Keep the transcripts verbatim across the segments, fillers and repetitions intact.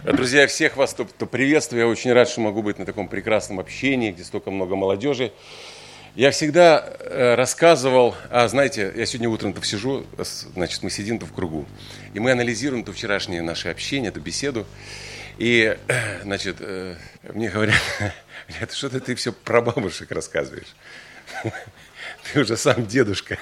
Друзья, всех вас кто, кто приветствую. Я очень рад, что могу быть на таком прекрасном общении, где столько много молодежи. Я всегда э, рассказывал, а знаете, я сегодня утром-то сижу, значит, мы сидим-то в кругу, и мы анализируем то вчерашнее наше общение, эту беседу. И, э, значит, э, мне говорят, что-то ты все про бабушек рассказываешь. Ты уже сам дедушка.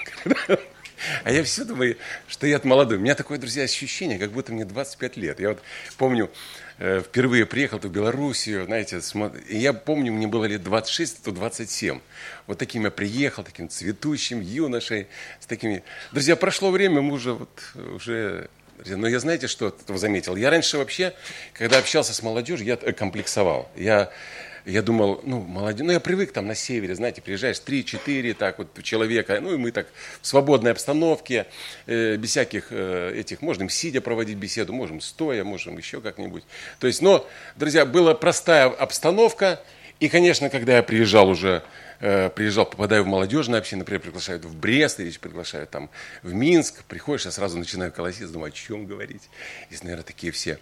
А я все думаю, что я молодой. У меня такое, друзья, ощущение, как будто мне двадцать пять лет. Я вот помню, э, впервые приехал в Белоруссию, знаете, смотр... и я помню, мне было лет двадцать шесть, то двадцать семь. Вот таким я приехал, таким цветущим юношей, с такими... Друзья, прошло время, мы уже, вот, уже... Но я, знаете, что заметил? Я раньше вообще, когда общался с молодежью, я комплексовал. Я... Я думал, ну, молодежь, ну, я привык там на севере, знаете, приезжаешь три-четыре, так вот, человека, ну, и мы так в свободной обстановке, э, без всяких э, этих, можем сидя проводить беседу, можем стоя, можем еще как-нибудь. То есть, но, друзья, была простая обстановка, и, конечно, когда я приезжал уже, э, приезжал, попадаю в молодежное общение, например, приглашают в Брест, или приглашают там в Минск, приходишь, я сразу начинаю колоситься, думаю, о чем говорить. Здесь, наверное, такие все...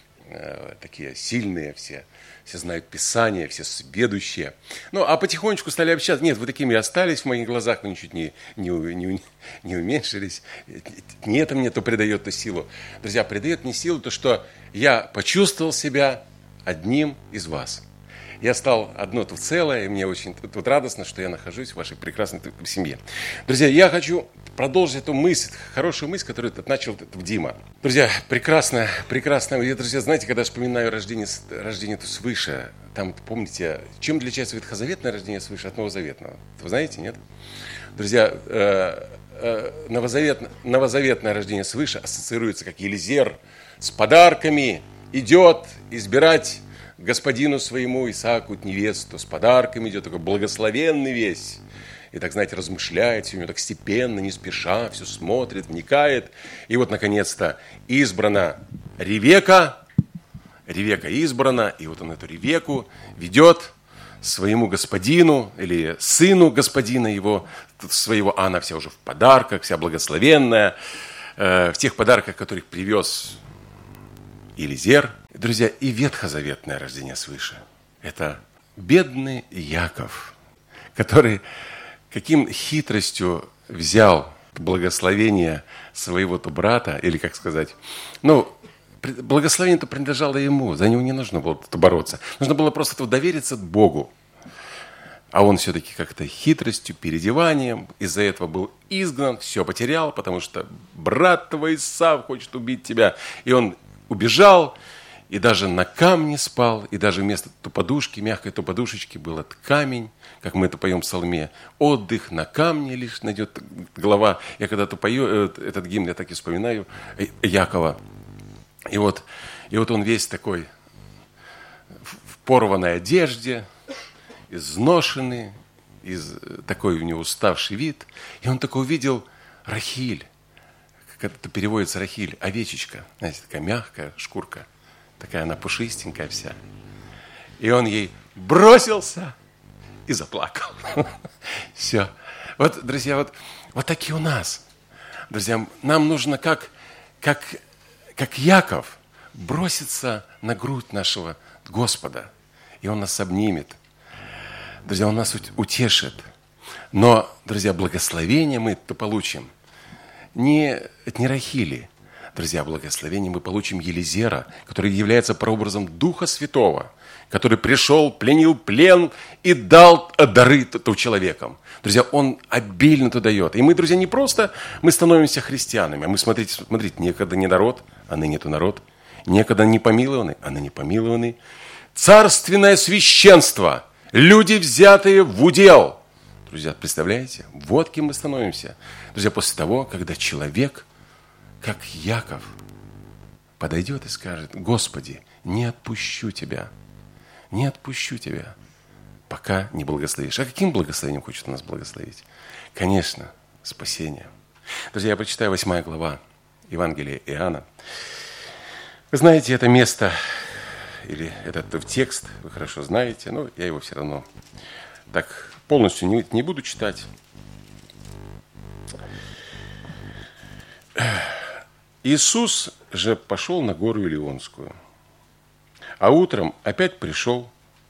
такие сильные все, все знают Писание, все сведущие. Ну, а потихонечку стали общаться. Нет, вы такими остались в моих глазах, вы ничуть не, не, не, не уменьшились. Не это мне то придает то силу. Друзья, придает мне силу то, что я почувствовал себя одним из вас. Я стал одно тут целое, и мне очень тут радостно, что я нахожусь в вашей прекрасной семье. Друзья, я хочу продолжить эту мысль, хорошую мысль, которую начал Дима. Друзья, прекрасно, прекрасно. Я, друзья, знаете, когда я вспоминаю рождение, рождение свыше, там, помните, чем отличается ветхозаветное рождение свыше от новозаветного? Вы знаете, нет? Друзья, э, э, новозавет, новозаветное рождение свыше ассоциируется как Елизер с подарками, идет избирать господину своему Исааку невесту, с подарками идет, такой благословенный весь. И так, знаете, размышляет, все у него так степенно, не спеша, все смотрит, вникает. И вот, наконец-то, избрана Ревека, Ревека избрана, и вот он эту Ревеку ведет своему господину, или сыну господина его, своего, а она вся уже в подарках, вся благословенная, э, в тех подарках, которых привез Елизер. Друзья, и ветхозаветное рождение свыше. Это бедный Яков, который каким хитростью взял благословение своего-то брата, или, как сказать, ну, благословение-то принадлежало ему, за него не нужно было бороться. Нужно было просто довериться Богу. А он все-таки как-то хитростью, переодеванием из-за этого был изгнан, все потерял, потому что брат твой Исав хочет убить тебя. И он убежал, и даже на камне спал, и даже вместо той подушки, мягкой той подушечки, был этот камень, как мы это поем в псалме. Отдых на камне лишь найдет голова. Я когда-то пою этот гимн, я так и вспоминаю Якова. И вот, и вот он весь такой в порванной одежде, изношенный, из, такой у него уставший вид. И он такой увидел Рахиль, как это переводится Рахиль, овечечка, знаете, такая мягкая шкурка. Такая она пушистенькая вся. И он ей бросился и заплакал. Все. Вот, друзья, вот, вот такие у нас. Друзья, нам нужно, как, как, как Яков, броситься на грудь нашего Господа. И Он нас обнимет. Друзья, Он нас утешит. Но, друзья, благословение мы-то получим не, не Рахили. Друзья, благословение мы получим Елизера, который является прообразом Духа Святого, который пришел, пленил плен и дал дары человекам. Друзья, он обильно это дает. И мы, друзья, не просто мы становимся христианами, а мы, смотрите, смотрите, некогда не народ, а ныне то народ, некогда не помилованы, а ныне помилованы. Царственное священство, люди, взятые в удел. Друзья, представляете? Вот кем мы становимся. Друзья, после того, когда человек, как Яков, подойдет и скажет: Господи, не отпущу Тебя, не отпущу Тебя, пока не благословишь. А каким благословением хочет нас благословить? Конечно, спасением. Друзья, я прочитаю восьмая глава Евангелия Иоанна. Вы знаете это место, или этот текст, вы хорошо знаете, но я его все равно так полностью не, не буду читать. Иисус же пошел на гору Илионскую. А утром опять пришел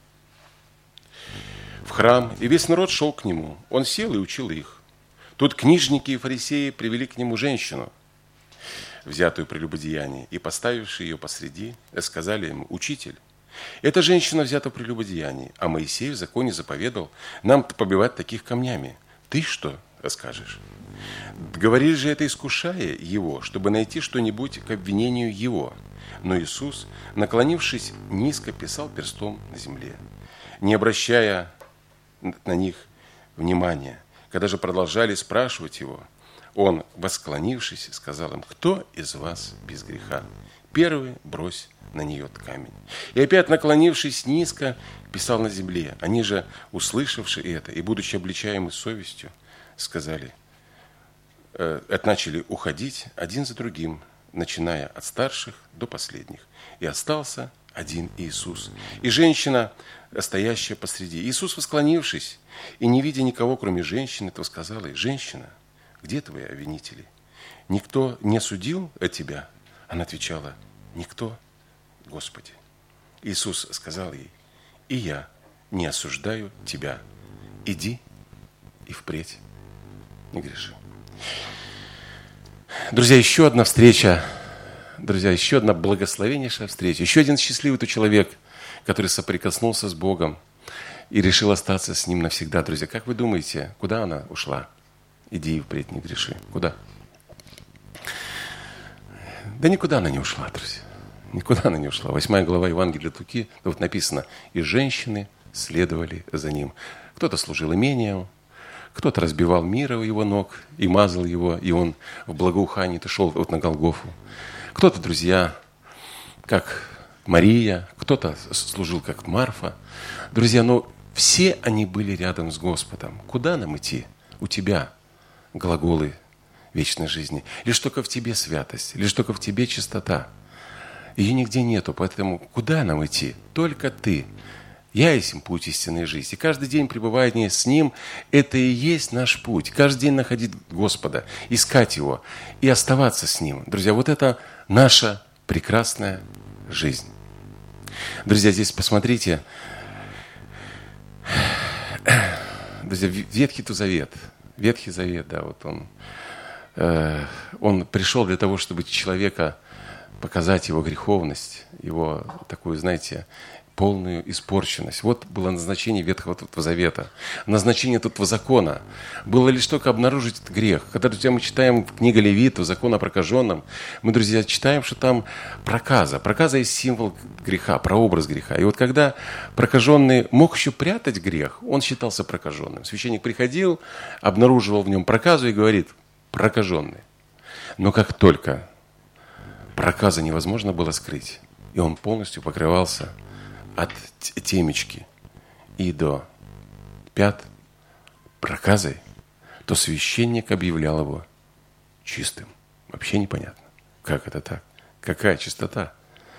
в храм, и весь народ шел к нему. Он сел и учил их. Тут книжники и фарисеи привели к нему женщину, взятую прелюбодеяние, и, поставивши ее посреди, сказали ему: «Учитель, эта женщина взята в прелюбодеянии, а Моисей в законе заповедал нам побивать таких камнями. Ты что скажешь?» Говорили же это, искушая его, чтобы найти что-нибудь к обвинению его. Но Иисус, наклонившись низко, писал перстом на земле, не обращая на них внимания. Когда же продолжали спрашивать его, он, восклонившись, сказал им: «Кто из вас без греха? Первый брось на нее камень». И опять, наклонившись низко, писал на земле. Они же, услышавши это и будучи обличаемы совестью, сказали, э, начали уходить один за другим, начиная от старших до последних. И остался один Иисус. И женщина, стоящая посреди. Иисус, восклонившись и не видя никого, кроме женщины, то сказал ей: «Женщина, где твои обвинители? Никто не судил от тебя?» Она отвечала: «Никто, Господи». Иисус сказал ей: «И я не осуждаю тебя. Иди и впредь не греши». Друзья, еще одна встреча, друзья, еще одна благословеннейшая встреча. Еще один счастливый тот человек, который соприкоснулся с Богом и решил остаться с Ним навсегда. Друзья, как вы думаете, куда она ушла? Иди и впредь не греши. Куда? Да никуда она не ушла, друзья. Никуда она не ушла. Восьмая глава Евангелия от Луки, вот написано: «И женщины следовали за Ним». Кто-то служил имением, кто-то разбивал мира у его ног и мазал его, и он в благоухании-то шел вот на Голгофу. Кто-то, друзья, как Мария, кто-то служил как Марфа. Друзья, но все они были рядом с Господом. Куда нам идти? У тебя глаголы вечной жизни. Лишь только в тебе святость, лишь только в тебе чистота. Ее нигде нету, поэтому куда нам идти? Только ты. Я есть им путь истинной жизни. И каждый день пребывая с Ним, это и есть наш путь. Каждый день находить Господа, искать Его и оставаться с Ним. Друзья, вот это наша прекрасная жизнь. Друзья, здесь посмотрите. Друзья, Ветхий Завет. Ветхий Завет, да, вот он. Э, он пришел для того, чтобы человека показать его греховность, его такую, знаете, полную испорченность. Вот было назначение Ветхого Завета. Назначение этого закона было лишь только обнаружить этот грех. Когда, друзья, мы читаем книгу Левитов, закон о прокаженном, мы, друзья, читаем, что там проказа. Проказа есть символ греха, прообраз греха. И вот когда прокаженный мог еще прятать грех, он считался прокаженным. Священник приходил, обнаруживал в нем проказу и говорит: прокаженный. Но как только проказа невозможно было скрыть, и он полностью покрывался от темечки и до пят проказой, то священник объявлял его чистым. Вообще непонятно, как это так, какая чистота.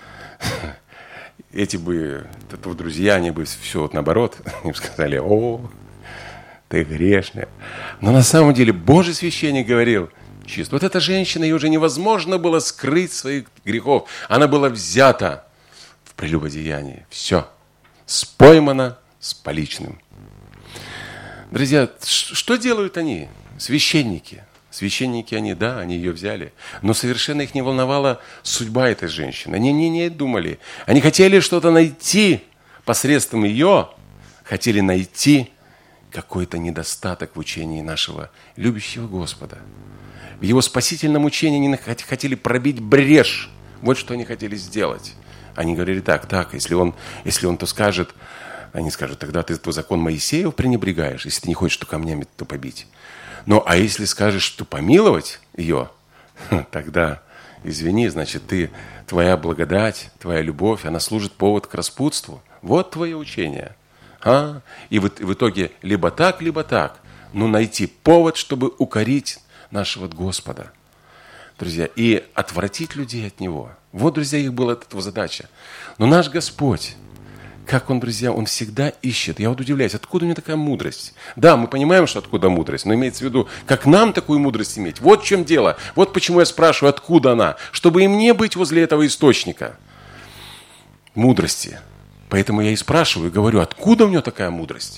Эти бы, это друзья, они бы все вот наоборот, им сказали: «О, ты грешная». Но на самом деле Божий священник говорил: чист. Вот эта женщина, ее уже невозможно было скрыть своих грехов. Она была взята в прелюбодеянии. Все. Споймана с поличным. Друзья, что делают они? Священники. Священники они, да, они ее взяли. Но совершенно их не волновала судьба этой женщины. Они не, не думали. Они хотели что-то найти посредством ее. Хотели найти какой-то недостаток в учении нашего любящего Господа. В его спасительном учении они хотели пробить брешь. Вот что они хотели сделать. Они говорили так: так, если он, если он то скажет, они скажут: тогда ты твой закон Моисеев пренебрегаешь, если ты не хочешь, то камнями то побить. Ну, а если скажешь, что помиловать ее, тогда, извини, значит, ты, твоя благодать, твоя любовь, она служит повод к распутству. Вот твое учение. А? И в, в итоге либо так, либо так. Но найти повод, чтобы укорить нашего Господа, друзья, и отвратить людей от Него. Вот, друзья, их была эта задача. Но наш Господь, как Он, друзья, Он всегда ищет. Я вот удивляюсь, откуда у Него такая мудрость? Да, мы понимаем, что откуда мудрость, но имеется в виду, как нам такую мудрость иметь. Вот в чем дело. Вот почему я спрашиваю, откуда она. Чтобы им не быть возле этого источника. мудрости. Поэтому я и спрашиваю, и говорю, откуда у него такая мудрость?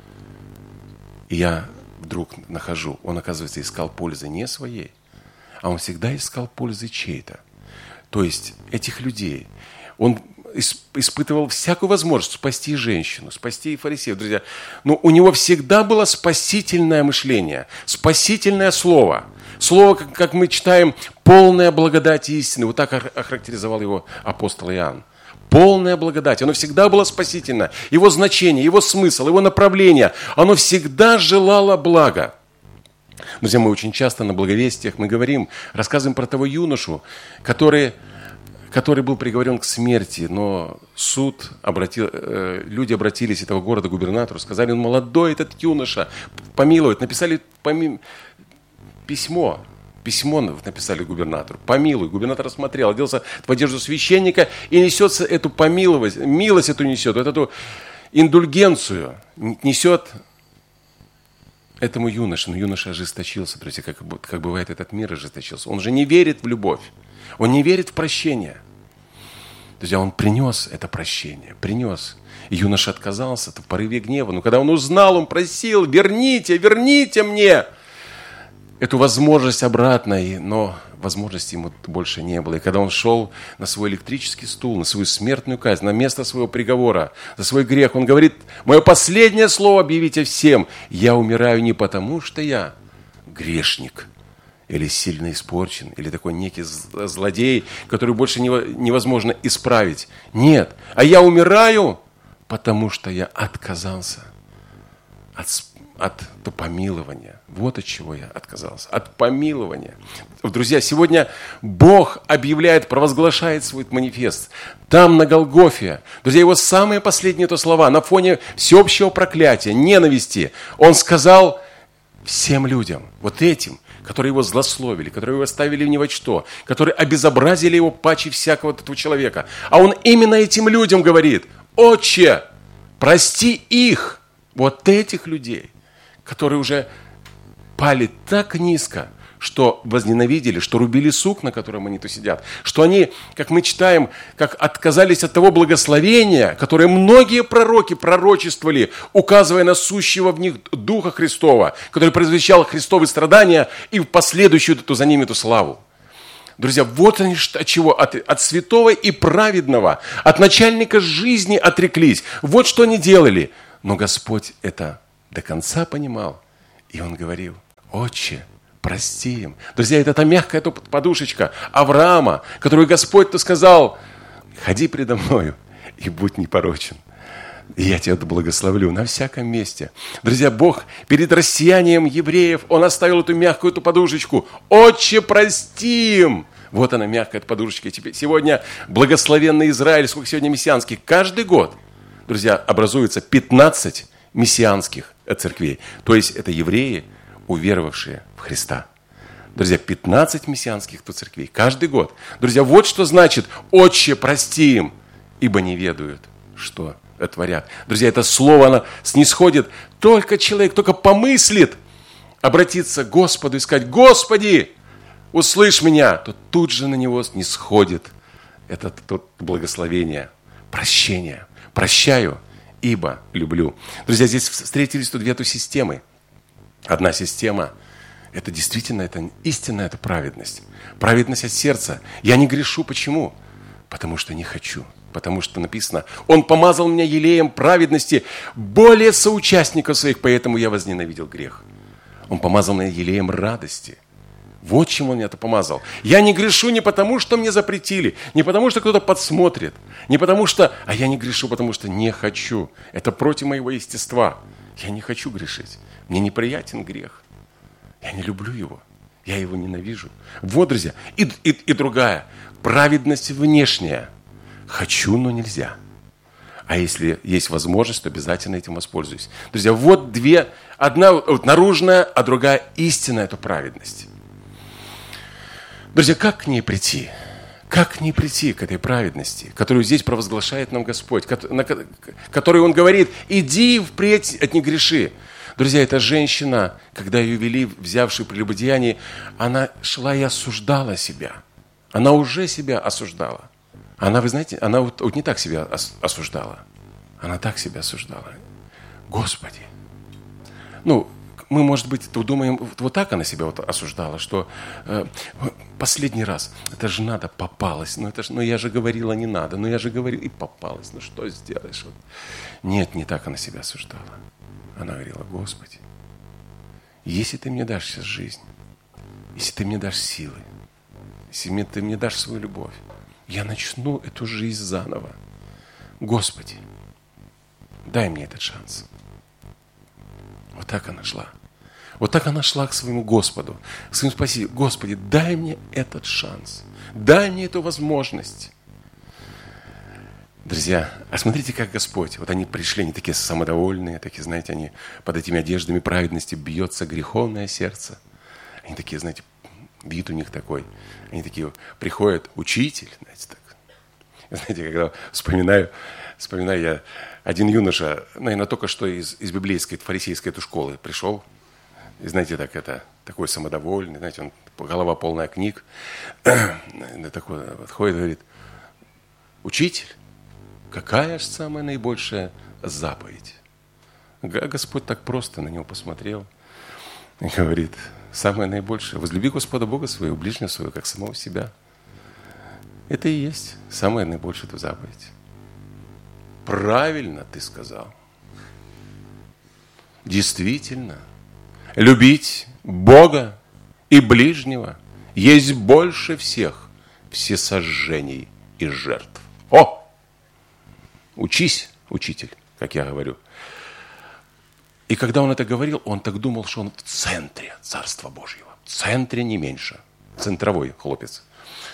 И я вдруг нахожу, он, оказывается, искал пользы не своей, а он всегда искал пользы чьей-то. То есть этих людей. Он испытывал всякую возможность спасти женщину, спасти и фарисеев. Друзья, но у него всегда было спасительное мышление, спасительное слово. Слово, как мы читаем, полная благодать и истины. Вот так охарактеризовал его апостол Иоанн. Полная благодать. Оно всегда было спасительно. Его значение, его смысл, его направление. Оно всегда желало блага. Друзья, мы очень часто на благовестиях мы говорим, рассказываем про того юношу, который, который был приговорен к смерти, но суд обратил, э, люди обратились этого города к губернатору, сказали, он молодой, этот юноша, помилует. Написали поми... письмо. Письмо написали губернатору. Помилуй. Губернатор рассмотрел, оделся в одежду священника и несется эту помиловать, милость эту несет, вот эту индульгенцию несет этому юноше. Но юноша ожесточился, друзья, как, как бывает этот мир ожесточился. Он же не верит в любовь. Он не верит в прощение. Друзья, он принес это прощение, принес. И юноша отказался в порыве гнева. Но когда он узнал, он просил, верните, верните мне эту возможность обратно, но возможности ему больше не было. И когда он шел на свой электрический стул, на свою смертную казнь, на место своего приговора, за свой грех, он говорит, мое последнее слово объявите всем, я умираю не потому, что я грешник, или сильно испорчен, или такой некий злодей, который больше невозможно исправить. Нет, а я умираю, потому что я отказался от от помилования. Вот от чего я отказался. От помилования. Друзья, сегодня Бог объявляет, провозглашает свой манифест. Там, на Голгофе. Друзья, его самые последние то слова на фоне всеобщего проклятия, ненависти. Он сказал всем людям, вот этим, которые его злословили, которые его ставили в ни во что, которые обезобразили его паче всякого этого человека. А он именно этим людям говорит, Отче, прости их, вот этих людей, которые уже пали так низко, что возненавидели, что рубили сук, на котором они то сидят, что они, как мы читаем, как отказались от того благословения, которое многие пророки пророчествовали, указывая на сущего в них Духа Христова, который произвещал Христовы страдания и в последующую эту, за ними эту славу. Друзья, вот они от чего? От, от святого и праведного, от начальника жизни отреклись. Вот что они делали. Но Господь это до конца понимал. И Он говорил, Отче, прости им. Друзья, это та мягкая подушечка Авраама, которую Господь-то сказал, ходи предо мною и будь непорочен. И я тебя благословлю на всяком месте. Друзья, Бог перед рассеянием евреев, Он оставил эту мягкую эту подушечку. Отче, прости им. Вот она, мягкая подушечка. Теперь, сегодня благословенный Израиль, сколько сегодня мессианских, каждый год, друзья, образуется пятнадцать мессианских церквей. То есть это евреи, уверовавшие в Христа. Друзья, пятнадцать мессианских церквей каждый год. Друзья, вот что значит «Отче, прости им, ибо не ведают, что творят». Друзья, это слово, оно снисходит. Только человек, только помыслит обратиться к Господу и сказать, Господи, услышь меня, то тут же на него снисходит это то благословение, прощение. Прощаю, ибо люблю. Друзья, здесь встретились тут две эту системы. Одна система – это действительно, это истинная, это праведность. Праведность от сердца. Я не грешу. Почему? Потому что не хочу. Потому что написано, Он помазал меня елеем праведности более соучастников своих, поэтому я возненавидел грех. Он помазал меня елеем радости. Вот чем Он меня это помазал. Я не грешу не потому, что мне запретили, не потому, что кто-то подсмотрит, не потому что... А я не грешу, потому что не хочу. Это против моего естества. Я не хочу грешить. Мне неприятен грех. Я не люблю его. Я его ненавижу. Вот, друзья. И, и, и другая. Праведность внешняя. Хочу, но нельзя. А если есть возможность, то обязательно этим воспользуюсь. Друзья, вот две. Одна вот, наружная, а другая истинная, это праведность. Друзья, как к ней прийти? Как к ней прийти, к этой праведности, которую здесь провозглашает нам Господь, которую Он говорит, иди впредь, от не греши. Друзья, эта женщина, когда ее вели, взявшую прелюбодеяние, она шла и осуждала себя. Она уже себя осуждала. Она, вы знаете, она вот, вот не так себя осуждала. Она так себя осуждала. Господи. Ну, мы, может быть, думаем, вот так она себя вот осуждала, что э, последний раз, это же надо, попалась. Ну, это же, ну, я же говорила, не надо. Ну, я же говорила, и попалась. Ну, что сделаешь? Вот. Нет, не так она себя осуждала. Она говорила, Господи, если ты мне дашь сейчас жизнь, если ты мне дашь силы, если ты мне дашь свою любовь, я начну эту жизнь заново. Господи, дай мне этот шанс. Вот так она шла. Вот так она шла к своему Господу, к своему Спасителю. Господи, дай мне этот шанс. Дай мне эту возможность. Друзья, а смотрите, как Господь. Вот они пришли, они такие самодовольные, такие, знаете, они под этими одеждами праведности бьется греховное сердце. Они такие, знаете, вид у них такой. Они такие приходят, учитель, знаете, так. Знаете, когда вспоминаю, вспоминаю я, один юноша, наверное, только что из, из библейской, фарисейской этой школы пришел. И знаете, так это, такой самодовольный, знаете, он, голова полная книг. Такой подходит и говорит, учитель, какая же самая наибольшая заповедь? Господь так просто на него посмотрел и говорит, самое наибольшее, возлюби Господа Бога своего, ближнего своего, как самого себя. Это и есть самая наибольшая эта заповедь. Правильно ты сказал. Действительно, любить Бога и ближнего есть больше всех всесожжений и жертв. О! Учись, учитель, как я говорю. И когда он это говорил, он так думал, что он в центре Царства Божьего. В центре не меньше. Центровой хлопец.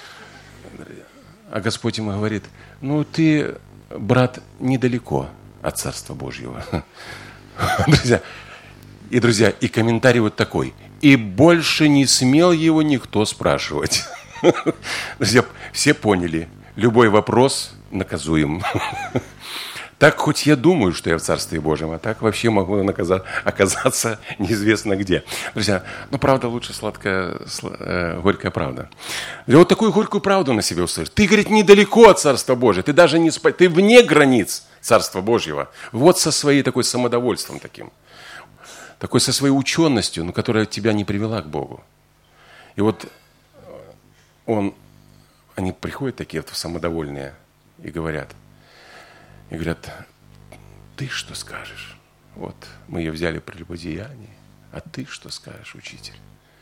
А Господь ему говорит, ну ты, брат, недалеко от Царства Божьего. Друзья, и, друзья, и комментарий вот такой. И больше не смел его никто спрашивать. Друзья, все поняли. Любой вопрос наказуем. Так хоть я думаю, что я в Царстве Божьем, а так вообще могу наказать, оказаться неизвестно где. Друзья, ну правда лучше сладкая, сл, э, горькая правда. И вот такую горькую правду на себе услышишь. Ты, говорит, недалеко от Царства Божьего, ты даже не спа... ты вне границ Царства Божьего. Вот со своей такой самодовольством таким. Такой со своей ученостью, но которая тебя не привела к Богу. И вот он, они приходят такие вот самодовольные и говорят, и говорят, ты что скажешь? Вот мы ее взяли при любодеянии, а ты что скажешь, учитель?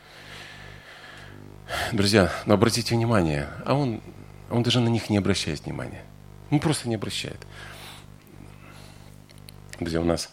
Друзья, но обратите внимание, а он, он даже на них не обращает внимания. Он просто не обращает. Друзья, у нас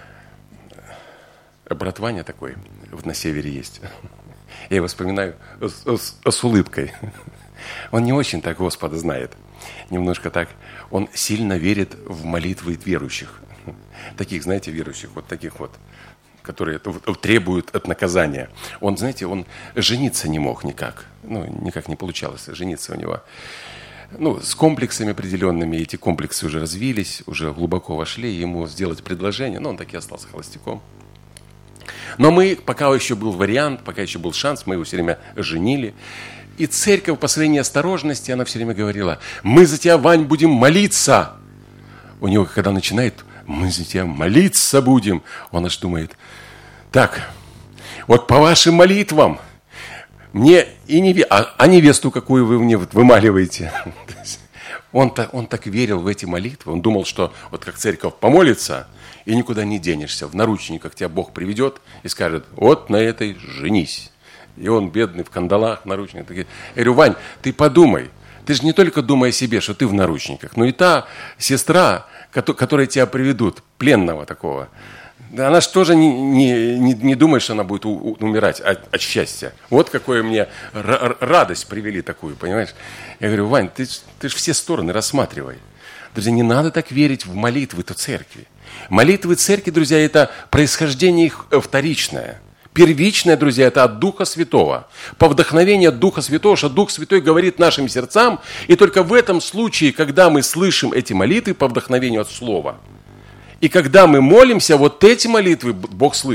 брат Ваня такой, вот на севере есть. Я его вспоминаю с, с, с улыбкой. Он не очень так Господа знает. Немножко так. Он сильно верит в молитвы верующих. Таких, знаете, верующих, вот таких вот, которые требуют от наказания. Он, знаете, он жениться не мог никак. Ну, никак не получалось жениться у него. Ну, с комплексами определенными. Эти комплексы уже развились, уже глубоко вошли. Ему сделать предложение, но он таки остался холостяком. Но мы, пока еще был вариант, пока еще был шанс, мы его все время женили. И церковь по своей неосторожности, она все время говорила, мы за тебя, Вань, будем молиться. У него, когда начинает, мы за тебя молиться будем, он аж думает, так, вот по вашим молитвам, мне и невесту, а, а невесту какую вы мне вымаливаете? Он, он так верил в эти молитвы, он думал, что вот как церковь помолится, и никуда не денешься, в наручниках тебя Бог приведет и скажет, вот на этой женись. И он, бедный, в кандалах, в наручниках. Я говорю, Вань, ты подумай. Ты же не только думай о себе, что ты в наручниках, но и та сестра, которая тебя приведут, пленного такого, она же тоже не, не, не, не думает, что она будет у, у, умирать от, от счастья. Вот какую мне р- радость привели такую, понимаешь? Я говорю, Вань, ты, ты же все стороны рассматривай. Друзья, не надо так верить в молитвы-то церкви. Молитвы церкви, друзья, это происхождение их вторичное. Первичное, друзья, это от Духа Святого. По вдохновению от Духа Святого, что Дух Святой говорит нашим сердцам. И только в этом случае, когда мы слышим эти молитвы по вдохновению от Слова, и когда мы молимся, вот эти молитвы Бог слышит.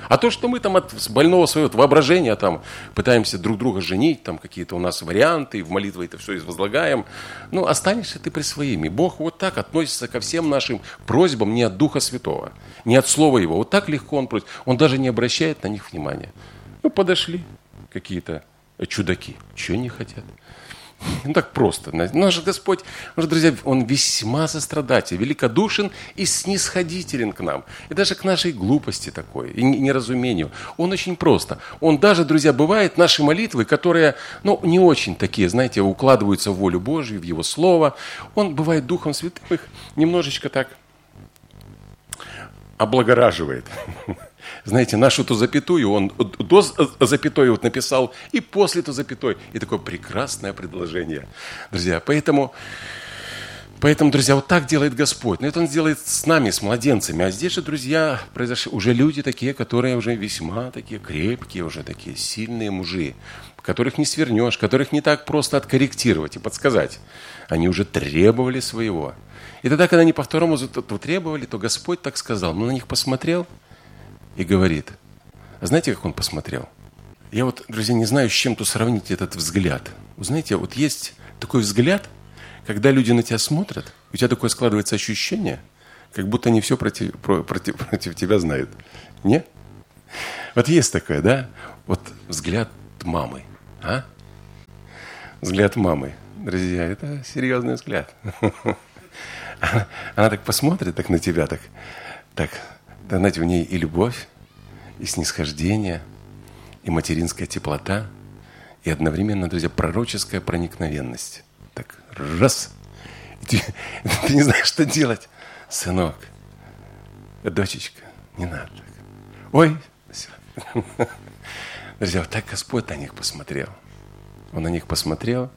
А то, что мы там от больного своего воображения там пытаемся друг друга женить, там какие-то у нас варианты, и в молитве это все возлагаем, ну, останешься ты при своим. И Бог вот так относится ко всем нашим просьбам не от Духа Святого, не от Слова Его. Вот так легко Он просит. Он даже не обращает на них внимания. Ну, подошли какие-то чудаки. Чего не хотят? Ну, так просто. Наш Господь, наш, друзья, Он весьма сострадатель, великодушен и снисходителен к нам. И даже к нашей глупости такой, и неразумению. Он очень просто. Он даже, друзья, бывает наши молитвы, которые, ну, не очень такие, знаете, укладываются в волю Божию, в Его Слово. Он бывает Духом Святым их немножечко так облагораживает. Знаете, нашу ту запятую, он до запятой вот написал, и после ту запятой. И такое прекрасное предложение, друзья. Поэтому, поэтому, друзья, вот так делает Господь. Но это Он сделает с нами, с младенцами. А здесь же, друзья, произошли уже люди такие, которые уже весьма такие крепкие, уже такие сильные мужи, которых не свернешь, которых не так просто откорректировать и подсказать. Они уже требовали своего. И тогда, когда они по второму требовали, то Господь так сказал. Ну, на них посмотрел и говорит. А знаете, как Он посмотрел? Я вот, друзья, не знаю, с чем тут сравнить этот взгляд. Вы знаете, вот есть такой взгляд, когда люди на тебя смотрят, у тебя такое складывается ощущение, как будто они все против, против, против тебя знают. Не? Вот есть такое, да? Вот взгляд мамы. А? Взгляд мамы. Друзья, это серьезный взгляд. Она, она так посмотрит так на тебя, так, так, да, знаете, в ней и любовь, и снисхождение, и материнская теплота, и одновременно, друзья, пророческая проникновенность. Так, раз, и ты, ты не знаешь, что делать. Сынок, дочечка, не надо так. Ой, все. Друзья, вот так Господь на них посмотрел. Он на них посмотрел,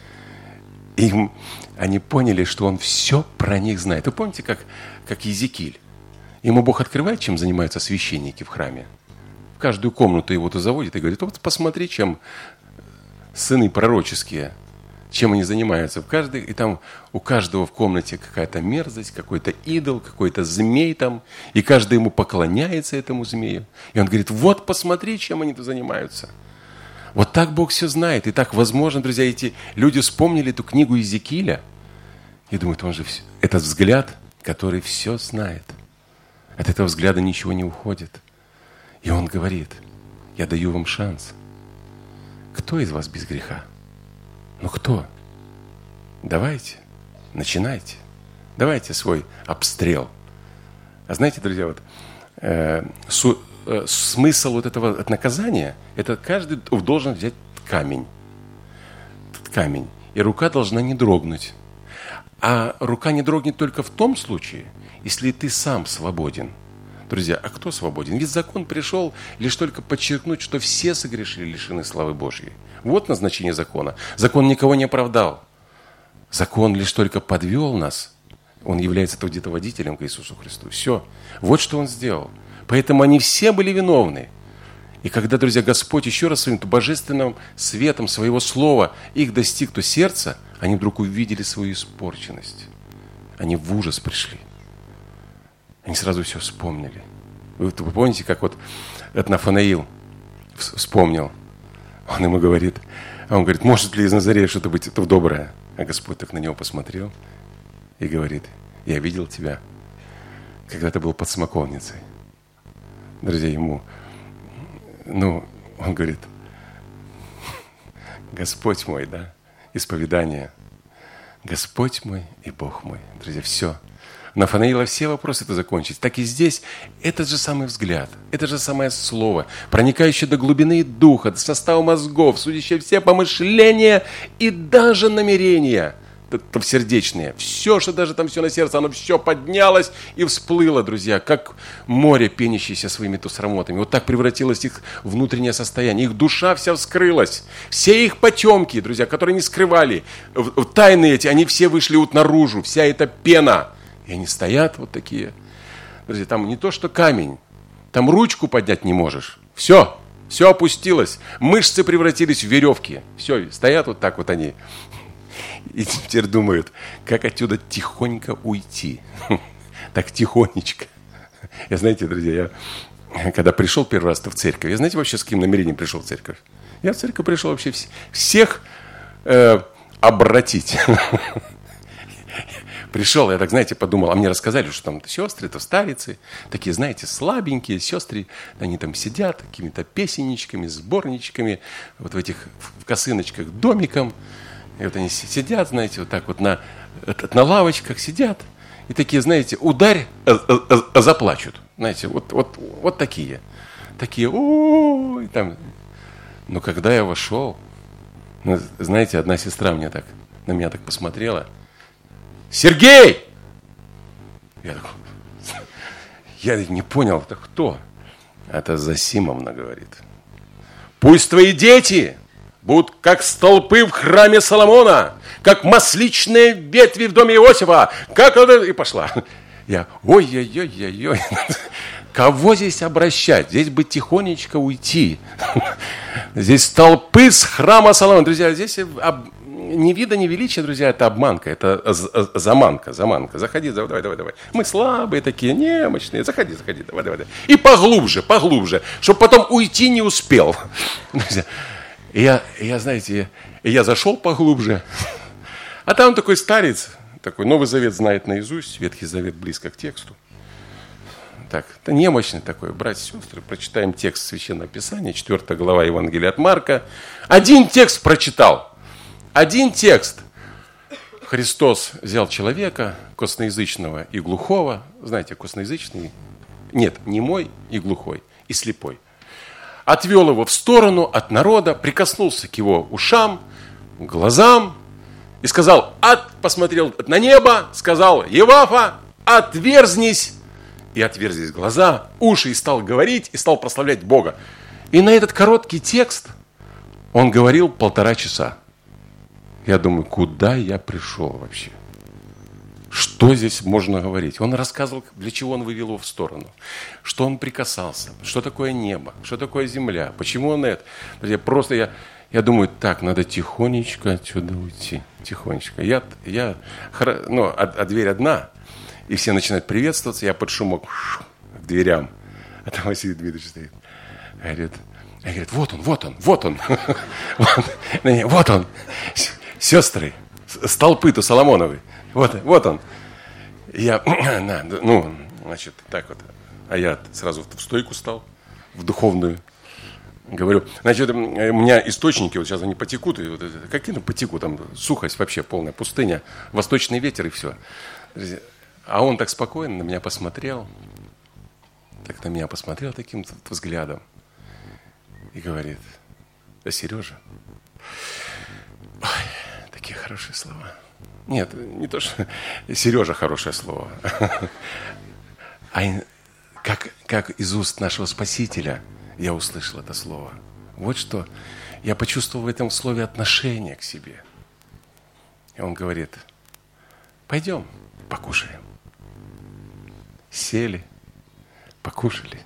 и им, они поняли, что Он все про них знает. Вы помните, как, как Иезекииль? Ему Бог открывает, чем занимаются священники в храме. В каждую комнату его-то заводит и говорит, вот посмотри, чем сыны пророческие, чем они занимаются. В каждой, и там у каждого в комнате какая-то мерзость, какой-то идол, какой-то змей там. И каждый ему поклоняется этому змею. И он говорит, вот посмотри, чем они-то занимаются. Вот так Бог все знает. И так, возможно, друзья, эти люди вспомнили эту книгу Иезекииля и думают, он же все... Этот взгляд, который все знает. От этого взгляда ничего не уходит. И он говорит, я даю вам шанс. Кто из вас без греха? Ну кто? Давайте, начинайте. Давайте свой обстрел. А знаете, друзья, вот э, су, э, смысл вот этого наказания, это каждый должен взять камень. Камень. И рука должна не дрогнуть. А рука не дрогнет только в том случае, если ты сам свободен. Друзья, а кто свободен? Ведь закон пришел лишь только подчеркнуть, что все согрешили, лишены славы Божьей. Вот назначение закона. Закон никого не оправдал. Закон лишь только подвел нас. Он является где-то водителем к Иисусу Христу. Все. Вот что Он сделал. Поэтому они все были виновны. И когда, друзья, Господь еще раз своим божественным светом своего слова их достиг до сердца, они вдруг увидели свою испорченность. Они в ужас пришли. Они сразу все вспомнили. Вы, вы помните, как вот этот Нафанаил вспомнил? Он ему говорит, а он говорит, может ли из Назарея что-то быть это доброе? А Господь так на него посмотрел и говорит, я видел тебя, когда ты был под смоковницей. Друзья, ему, ну, он говорит, Господь мой, да, исповедание, Господь мой и Бог мой. Друзья, все. Нафанаила все вопросы это закончить. Так и здесь этот же самый взгляд, это же самое слово, проникающее до глубины духа, до состава мозгов, судящее все помышления и даже намерения сердечные. Все, что даже там все на сердце, оно все поднялось и всплыло, друзья, как море, пенящееся своими тусрамотами. Вот так превратилось их внутреннее состояние. Их душа вся вскрылась. Все их потемки, друзья, которые не скрывали, тайны эти, они все вышли вот наружу. Вся эта пена. И они стоят вот такие. Друзья, там не то, что камень. Там ручку поднять не можешь. Все, все опустилось. Мышцы превратились в веревки. Все, стоят вот так вот они. И теперь думают, как отсюда тихонько уйти. Так тихонечко. Я, знаете, друзья, когда пришел первый раз в церковь, я знаете вообще с каким намерением пришел в церковь? Я в церковь пришел вообще вс- всех э, обратить. Пришел, я так, знаете, подумал, а мне рассказали, что там сестры-то старицы, такие, знаете, слабенькие сестры, они там сидят какими-то песенничками, сборничками, вот в этих в косыночках домиком. И вот они сидят, знаете, вот так вот на, на лавочках сидят. И такие, знаете, ударь, а, а, а заплачут. Знаете, вот, вот, вот такие. Такие, ой, там. Но когда я вошел, ну, знаете, одна сестра мне так, на меня так посмотрела. Сергей! Я такой, я не понял, это кто? Это Засимовна говорит. Пусть твои дети будут как столпы в храме Соломона, как масличные ветви в доме Иосифа, как это... И пошла. Я, ой-ой-ой-ой-ой. Кого здесь обращать? Здесь бы тихонечко уйти. Здесь столпы с храма Соломона. Друзья, здесь ни вида, ни величия, друзья, это обманка, это заманка, заманка. Заходи, давай, давай, давай. Мы слабые такие, немощные. Заходи, заходи, давай, давай. давай. И поглубже, поглубже, чтобы потом уйти не успел. Друзья, и я, я, знаете, я зашел поглубже, а там такой старец, такой Новый Завет знает наизусть, Ветхий Завет близко к тексту. Так, это немощный такой, братья и сестры, прочитаем текст Священного Писания, четвёртая глава Евангелия от Марка. Один текст прочитал, один текст. Христос взял человека, косноязычного и глухого, знаете, косноязычный, нет, немой и глухой, и слепой. Отвел его в сторону от народа, прикоснулся к его ушам, глазам и сказал, от, посмотрел на небо, сказал, Евафа, отверзнись. И отверзлись глаза, уши, и стал говорить, и стал прославлять Бога. И на этот короткий текст он говорил полтора часа. Я думаю, куда я пришел вообще? Что здесь можно говорить? Он рассказывал, для чего он вывел его в сторону, что он прикасался, что такое небо, что такое земля, почему он это. Друзья, просто я, я думаю, так, надо тихонечко отсюда уйти, тихонечко. Я, я, ну, а, а дверь одна, и все начинают приветствоваться, я под шумок к дверям, а там Василий Дмитриевич стоит, говорит, говорит, вот он, вот он, вот он, вот он, сестры, столпы-то Соломоновы. Вот, вот он. Я, ну, значит, так вот. А я сразу в стойку стал, в духовную. Говорю, значит, у меня источники, вот сейчас они потекут, и вот, какие там потекут, там сухость вообще, полная пустыня, восточный ветер и все. А он так спокойно на меня посмотрел, так на меня посмотрел таким взглядом и говорит, да, Сережа, ой, такие хорошие слова. Нет, не то, что Сережа хорошее слово, а как, как из уст нашего Спасителя я услышал это слово. Вот что я почувствовал в этом слове отношение к себе. И он говорит, пойдем покушаем. Сели, покушали.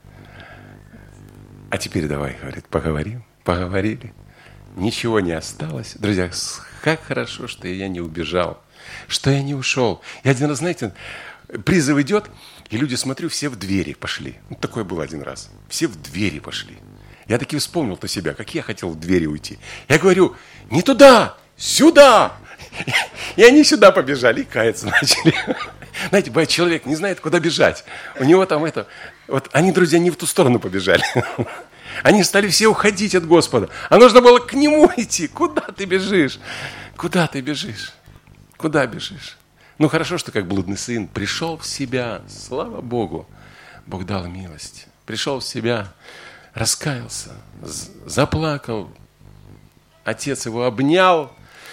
А теперь давай, говорит, поговорим, поговорили. Ничего не осталось. Друзья, как хорошо, что я не убежал, что я не ушел. Я один раз, знаете, призыв идет, и люди, смотрю, все в двери пошли. Ну, такое было один раз. Все в двери пошли. Я таки вспомнил-то себя, как я хотел в двери уйти. Я говорю, не туда, сюда. И они сюда побежали, и каяться начали. Знаете, бывает, человек не знает, куда бежать. У него там это... Вот они, друзья, не в ту сторону побежали. Они стали все уходить от Господа. А нужно было к Нему идти. Куда ты бежишь? Куда ты бежишь? Куда бежишь? Ну, хорошо, что как блудный сын пришел в себя. Слава Богу. Бог дал милость. Пришел в себя, раскаялся, заплакал. Отец его обнял.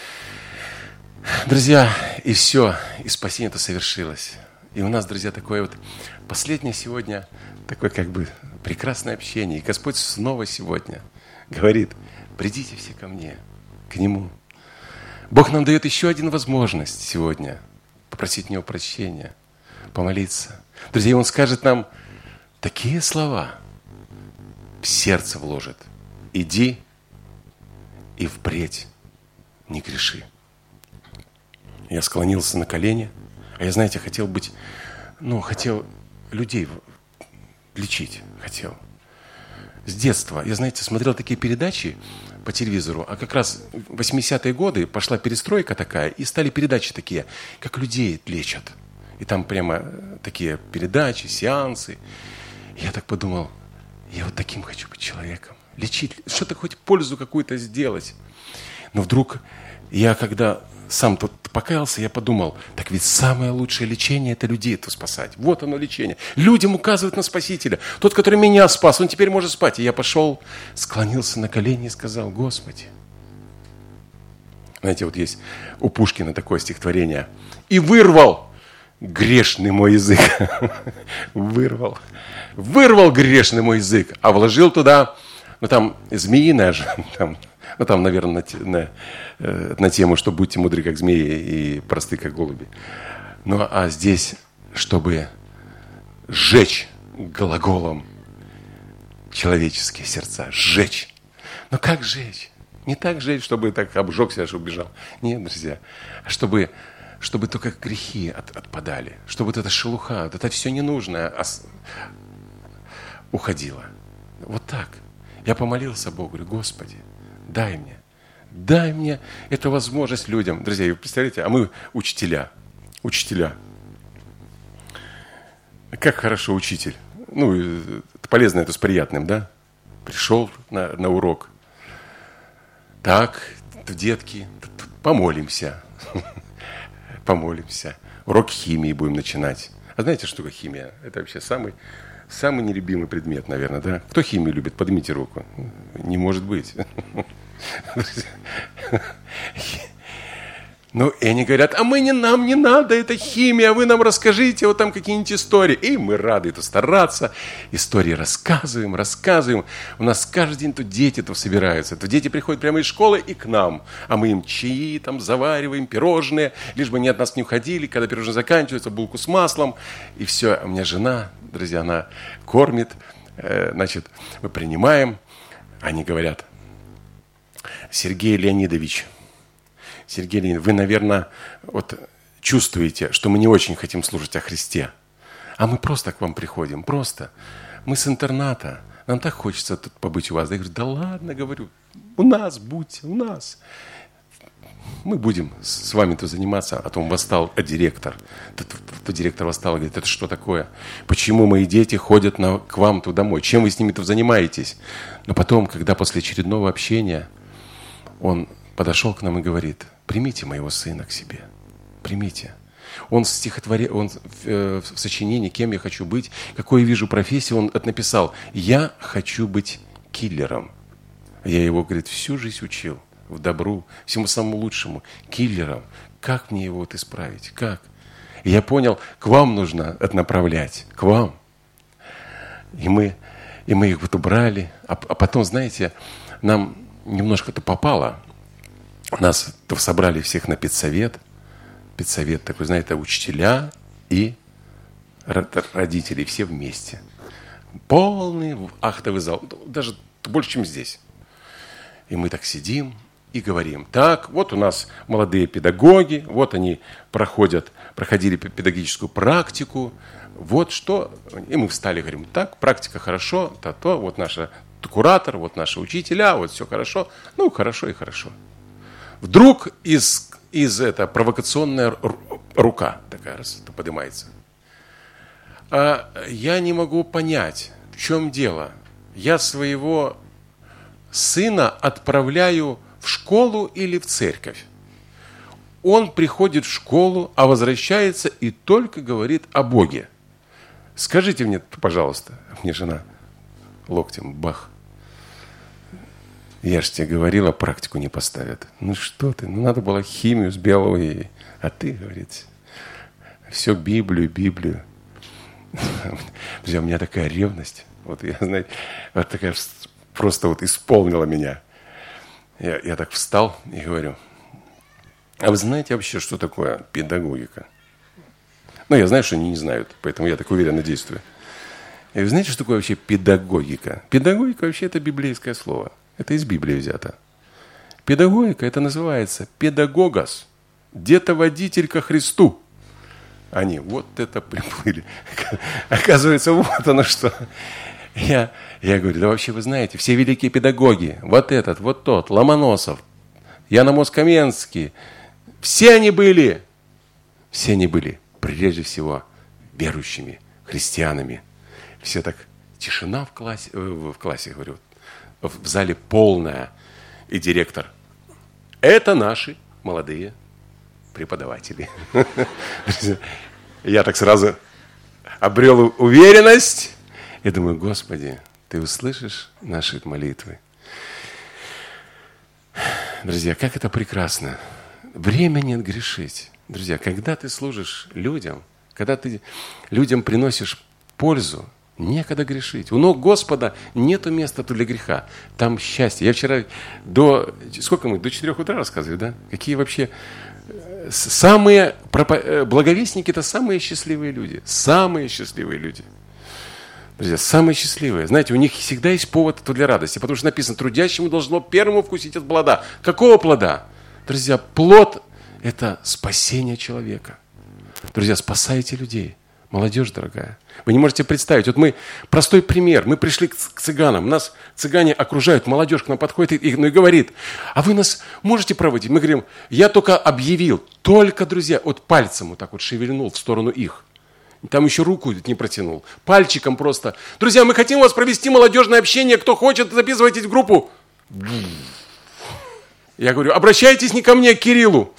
Друзья, и все. И спасение это совершилось. И у нас, друзья, такое вот последнее сегодня, такое как бы прекрасное общение. И Господь снова сегодня говорит, придите все ко мне, к Нему. Бог нам дает еще один возможность сегодня попросить у Него прощения, помолиться. Друзья, Он скажет нам такие слова, в сердце вложит. Иди и впредь не греши. Я склонился на колени, а я, знаете, хотел быть, ну, хотел людей лечить хотел. С детства. Я, знаете, смотрел такие передачи по телевизору, а как раз в восьмидесятые годы пошла перестройка такая, и стали передачи такие, как людей лечат. И там прямо такие передачи, сеансы. Я так подумал, я вот таким хочу быть человеком. Лечить, что-то хоть пользу какую-то сделать. Но вдруг я, когда сам тут покаялся, я подумал, так ведь самое лучшее лечение – это людей это спасать. Вот оно лечение. Людям указывают на Спасителя. Тот, который меня спас, он теперь может спать. И я пошел, склонился на колени и сказал, Господи. Знаете, вот есть у Пушкина такое стихотворение. И вырвал грешный мой язык. Вырвал. Вырвал грешный мой язык, а вложил туда, ну там змеиная же, там, ну там, наверное, на, на, на тему, что будьте мудры, как змеи, и просты, как голуби. Ну а здесь, чтобы сжечь глаголом человеческие сердца, сжечь. Но как сжечь? Не так сжечь, чтобы так обжегся, аж убежал. Нет, друзья, а чтобы... чтобы только грехи от, отпадали, чтобы вот эта шелуха, вот это все ненужное ос, уходило. Вот так. Я помолился Богу, говорю, Господи, дай мне, дай мне эту возможность людям. Друзья, вы представляете, а мы учителя, учителя. Как хорошо учитель. Ну, это полезно, это с приятным, да? Пришел на, на урок. Так, детки, помолимся. Помолимся. Урок химии будем начинать. А знаете, что такое химия? Это вообще самый, самый нелюбимый предмет, наверное, да? Кто химию любит? Поднимите руку. Не может быть. Ну, и они говорят, а мы не, нам не надо, это химия, вы нам расскажите вот там какие-нибудь истории. И мы рады это стараться. Истории рассказываем, рассказываем. У нас каждый день тут дети тут собираются. Тут дети приходят прямо из школы и к нам. А мы им чаи там завариваем, пирожные. Лишь бы они от нас не уходили. Когда пирожные заканчиваются, булку с маслом. И все. А у меня жена, друзья, она кормит. Значит, мы принимаем. Они говорят, Сергей Леонидович, Сергей Леонидович, вы, наверное, вот чувствуете, что мы не очень хотим слушать о Христе. А мы просто к вам приходим, просто. Мы с интерната, нам так хочется тут побыть у вас. Я говорю, да ладно, говорю, у нас будьте, у нас. Мы будем с вами тут заниматься. А потом восстал директор. Тот директор восстал и говорит, это что такое? Почему мои дети ходят на, к вам тут домой? Чем вы с ними тут занимаетесь? Но потом, когда после очередного общения он подошел к нам и говорит, примите моего сына к себе, примите. Он в стихотворе, он в, в сочинении «Кем я хочу быть», какую вижу профессию, он написал, я хочу быть киллером. Я его, говорит, всю жизнь учил в добру, всему самому лучшему, киллером. Как мне его вот исправить? Как? И я понял, к вам нужно это направлять, к вам. И мы, и мы их вот убрали. А, а потом, знаете, нам немножко-то попало. Нас собрали всех на педсовет. Педсовет такой, знаете, учителя и родители, все вместе. Полный ахтовый зал, даже больше, чем здесь. И мы так сидим и говорим, так, вот у нас молодые педагоги, вот они проходят, проходили педагогическую практику, вот что. И мы встали, говорим, так, практика хорошо, то-то, вот наш куратор, вот наши учителя, вот все хорошо. Ну, хорошо и хорошо. Вдруг из, из это провокационная рука такая раз поднимается. А я не могу понять, в чем дело. Я своего сына отправляю в школу или в церковь. Он приходит в школу, а возвращается и только говорит о Боге. Скажите мне, пожалуйста, мне жена локтем, бах. Я же тебе говорила, практику не поставят. Ну что ты, ну надо было химию с биологией. А ты, говорит, все Библию, Библию. Друзья, у меня такая ревность. Вот я, знаете, вот такая просто вот исполнила меня. Я, я так встал и говорю, а вы знаете вообще, что такое педагогика? Ну, я знаю, что они не знают, поэтому я так уверенно действую. И вы знаете, что такое вообще педагогика? Педагогика вообще это библейское слово. Это из Библии взято. Педагогика, это называется педагогос, детоводитель ко Христу. Они вот это приплыли. Оказывается, вот оно что. Я, я говорю, да вообще вы знаете, все великие педагоги, вот этот, вот тот, Ломоносов, Ян Амос Коменский, все они были, все они были, прежде всего, верующими, христианами. Все так, тишина в классе, в классе, говорю, в зале полная. И директор, это наши молодые преподаватели. Я так сразу обрел уверенность. Я думаю, Господи, Ты услышишь наши молитвы. Друзья, как это прекрасно. Время нет грешить. Друзья, когда ты служишь людям, когда ты людям приносишь пользу, некогда грешить. У ног Господа нету места для греха. Там счастье. Я вчера до... Сколько мы? До четырех утра рассказывали, да? Какие вообще... Самые... Благовестники – это самые счастливые люди. Самые счастливые люди. Друзья, самые счастливые. Знаете, у них всегда есть повод для радости, потому что написано, трудящему должно первому вкусить от плода. Какого плода? Друзья, плод – это спасение человека. Друзья, спасайте людей. Молодежь дорогая. Вы не можете представить. Вот мы, простой пример, мы пришли к цыганам, нас цыгане окружают, молодежь к нам подходит и, ну, и говорит, а вы нас можете проводить? Мы говорим, я только объявил, только, друзья, вот пальцем вот так вот шевельнул в сторону их. Там еще руку не протянул. Пальчиком просто. Друзья, мы хотим у вас провести молодежное общение. Кто хочет, записывайтесь в группу. Я говорю, обращайтесь не ко мне, а к Кириллу.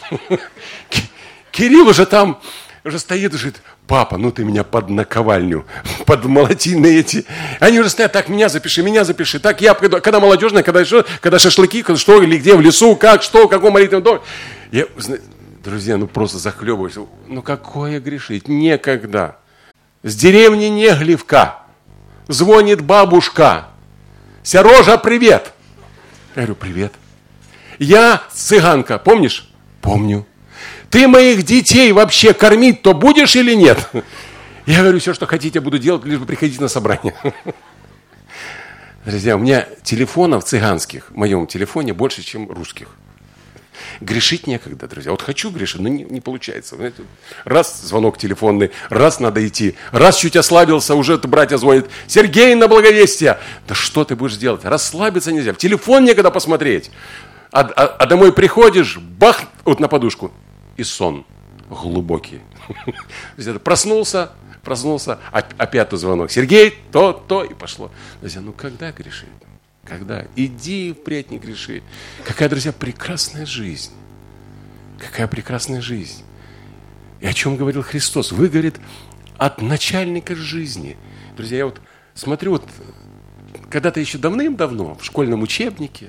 Кирилл уже там, уже стоит, уже говорит, папа, ну ты меня под наковальню, под молотильные эти. Они уже стоят, так, меня запиши, меня запиши. Так, я, когда, когда молодежное, когда, что, когда шашлыки, что или где, в лесу, как, что, в каком молитвенном доме. Я, друзья, ну просто захлебываюсь. Ну какое грешить? Некогда. С деревни Неглевка звонит бабушка. Сережа, привет. Я говорю, привет. Я цыганка, помнишь? Помню. Ты моих детей вообще кормить-то будешь или нет? Я говорю, все, что хотите, буду делать, лишь бы приходить на собрание. Друзья, у меня телефонов цыганских в моем телефоне больше, чем русских. Грешить некогда, друзья. Вот хочу грешить, но не, не получается. Знаете, раз звонок телефонный, раз надо идти, раз чуть ослабился, уже братья звонят. Сергей, на благовестие. Да что ты будешь делать? Расслабиться нельзя. В телефон некогда посмотреть. А, а, а домой приходишь, бах, вот на подушку. И сон глубокий. Проснулся, проснулся, опять звонок. Сергей, то, то, и пошло. Друзья, ну когда грешить? Когда? Иди впредь не греши. Какая, друзья, прекрасная жизнь. Какая прекрасная жизнь. И о чем говорил Христос? Вы, говорит, от начальника жизни. Друзья, я вот смотрю, вот когда-то еще давным-давно в школьном учебнике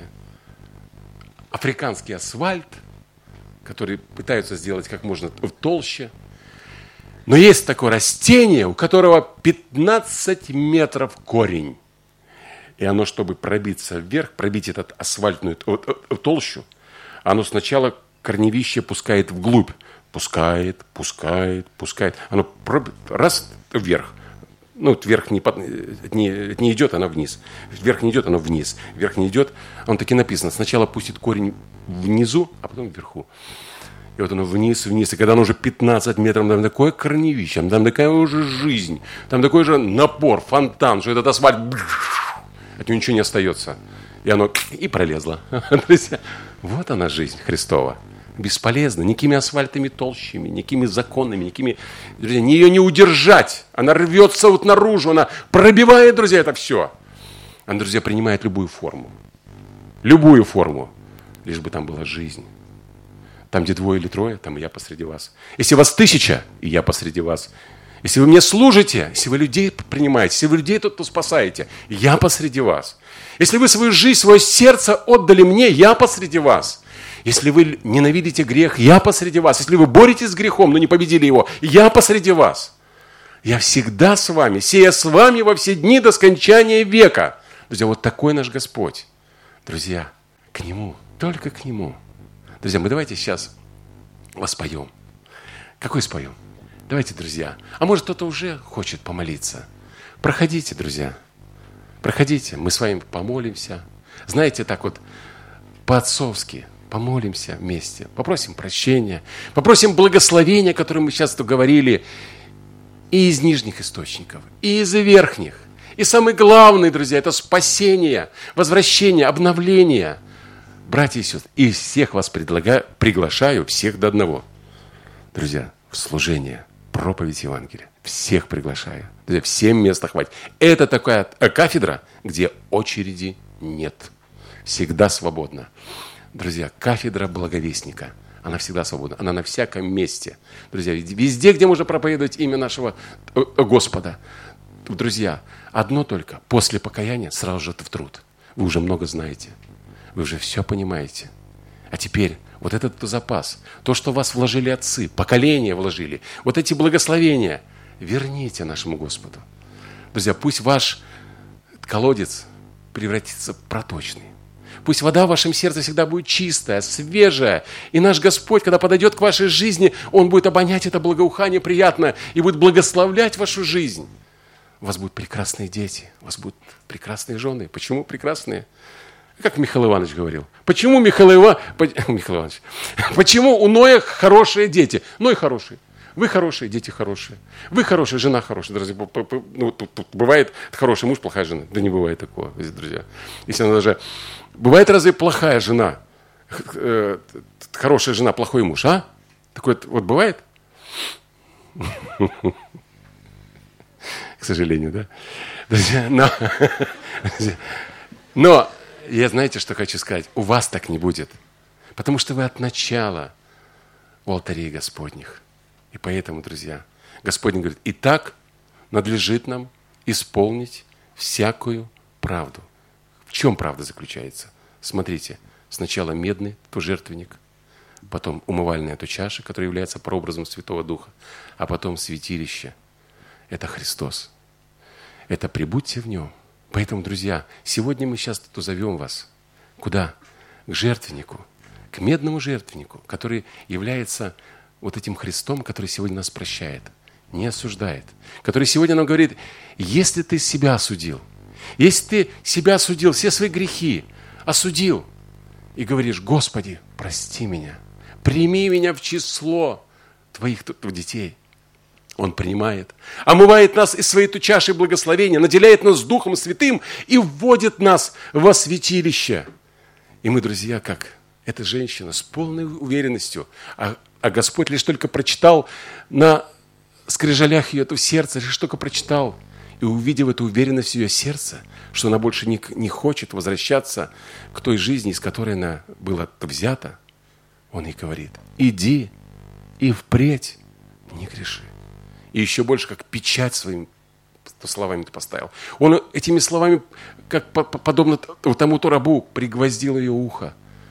африканский асфальт, который пытаются сделать как можно толще. Но есть такое растение, у которого пятнадцать метров корень. И оно, чтобы пробиться вверх, пробить этот асфальтную толщу, оно сначала корневище пускает вглубь. Пускает, пускает, пускает. Оно раз вверх. Ну, вверх не, не, не идет, оно вниз. Вверх не идет, оно вниз. Вверх не идет, оно таки написано. Сначала пустит корень внизу, а потом вверху. И вот оно вниз, вниз. И когда оно уже пятнадцать метров, там такое корневище, там такая уже жизнь, там такой же напор, фонтан, что этот асфальт, от него ничего не остается. И оно и пролезло. Вот она жизнь Христова. Бесполезно. Никакими асфальтами толщами, никакими законами, никакими... Друзья, ее не удержать. Она рвется вот наружу, она пробивает, друзья, это все. Она, друзья, принимает любую форму. Любую форму. Лишь бы там была жизнь. Там, где двое или трое, там и я посреди вас. Если вас тысяча, и я посреди вас. Если вы мне служите, если вы людей принимаете, если вы людей тут то спасаете, я посреди вас. Если вы свою жизнь, свое сердце отдали мне, я посреди вас. Если вы ненавидите грех, я посреди вас. Если вы боретесь с грехом, но не победили его, я посреди вас. Я всегда с вами, сея с вами во все дни до скончания века. Друзья, вот такой наш Господь. Друзья, к Нему, только к Нему. Друзья, мы давайте сейчас воспоем. Какой споем? Давайте, друзья. А может, кто-то уже хочет помолиться. Проходите, друзья. Проходите. Мы с вами помолимся. Знаете, так вот, по-отцовски, помолимся вместе, попросим прощения, попросим благословения, о котором мы сейчас тут говорили, и из нижних источников, и из верхних. И самый главный, друзья, это спасение, возвращение, обновление. Братья и сестры, и всех вас предлагаю, приглашаю, всех до одного. Друзья, в служение, проповедь Евангелия. Всех приглашаю. Друзья, всем места хватит. Это такая кафедра, где очереди нет. Всегда свободно. Друзья, кафедра благовестника. Она всегда свободна. Она на всяком месте. Друзья, везде, где можно проповедовать имя нашего Господа. Друзья, одно только. После покаяния сразу же в труд. Вы уже много знаете. Вы уже все понимаете. А теперь вот этот запас, то, что в вас вложили отцы, поколения вложили, вот эти благословения, верните нашему Господу. Друзья, пусть ваш колодец превратится в проточный. Пусть вода в вашем сердце всегда будет чистая, свежая. И наш Господь, когда подойдет к вашей жизни, Он будет обонять это благоухание приятное и будет благословлять вашу жизнь. У вас будут прекрасные дети, у вас будут прекрасные жены. Почему прекрасные? Как Михаил Иванович говорил. Почему Михаил, Ива... Михаил Иванович? Почему у Ноя хорошие дети? Ной хороший. Вы хорошие, дети хорошие. Вы хорошая, жена хорошая. Друзья, ну, тут, тут бывает хороший муж, плохая жена. Да не бывает такого, друзья. Если она даже... Бывает разве плохая жена? Хорошая жена, плохой муж, а? Такое вот бывает? К сожалению, да? Друзья, но... но я знаете, что хочу сказать? У вас так не будет. Потому что вы от начала у алтарей Господних. И поэтому, друзья, Господь говорит, итак, надлежит нам исполнить всякую правду. В чем правда заключается? Смотрите, сначала медный, то жертвенник, потом умывальная, то чаша, которая является прообразом Святого Духа, а потом святилище. Это Христос. Это прибудьте в Нем. Поэтому, друзья, сегодня мы сейчас тут зовем вас. Куда? К жертвеннику, к медному жертвеннику, который является вот этим Христом, который сегодня нас прощает, не осуждает, который сегодня нам говорит, если ты себя осудил, если ты себя осудил, все свои грехи осудил, и говоришь, Господи, прости меня, прими меня в число твоих детей. Он принимает, омывает нас из своей чаши благословения, наделяет нас Духом Святым и вводит нас во святилище. И мы, друзья, как эта женщина с полной уверенностью, а, а Господь лишь только прочитал на скрижалях ее это сердце, лишь только прочитал, и увидев эту уверенность в ее сердце, что она больше не, не хочет возвращаться к той жизни, из которой она была взята, Он ей говорит, иди и впредь не греши. И еще больше, как печать своими словами ты поставил. Он этими словами, как подобно тому-то рабу, пригвоздил ее ухо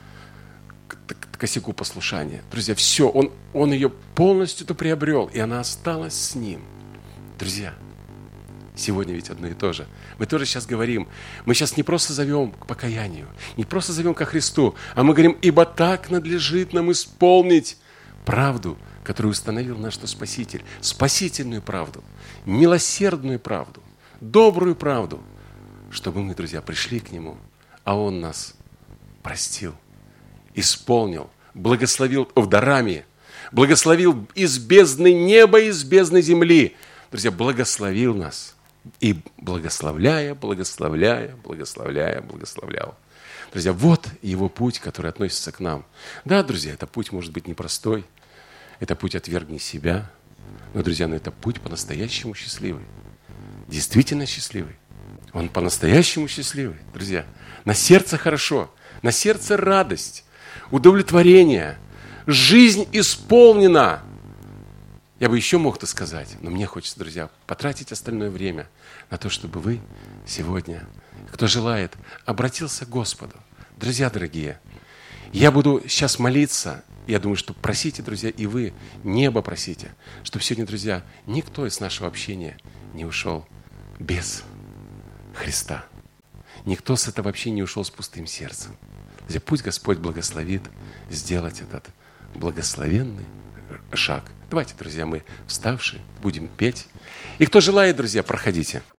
к косяку послушания. Друзья, все, он, он ее полностью-то приобрел, и она осталась с ним. Друзья, сегодня ведь одно и то же. Мы тоже сейчас говорим, мы сейчас не просто зовем к покаянию, не просто зовем ко Христу, а мы говорим, ибо так надлежит нам исполнить правду, которую установил наш Спаситель, спасительную правду, милосердную правду, добрую правду, чтобы мы, друзья, пришли к Нему, а Он нас простил, исполнил, благословил в дарами, благословил из бездны неба, из бездны земли. Друзья, благословил нас и благословляя, благословляя, благословляя, благословлял. Друзья, вот Его путь, который относится к нам. Да, друзья, это путь может быть непростой, это путь «отвергни себя». Но, друзья, но это путь по-настоящему счастливый. Действительно счастливый. Он по-настоящему счастливый, друзья. На сердце хорошо, на сердце радость, удовлетворение. Жизнь исполнена. Я бы еще мог это сказать, но мне хочется, друзья, потратить остальное время на то, чтобы вы сегодня, кто желает, обратился к Господу. Друзья дорогие, я буду сейчас молиться. Я думаю, что просите, друзья, и вы небо просите, чтобы сегодня, друзья, никто из нашего общения не ушел без Христа. Никто с этого общения не ушел с пустым сердцем. Друзья, пусть Господь благословит сделать этот благословенный шаг. Давайте, друзья, мы вставшие будем петь. И кто желает, друзья, проходите.